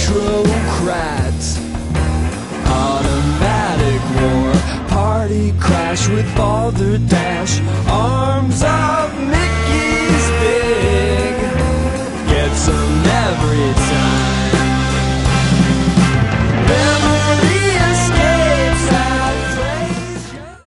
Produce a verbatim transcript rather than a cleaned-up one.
electrocrats. Automatic war, party crash with balderdash, arms of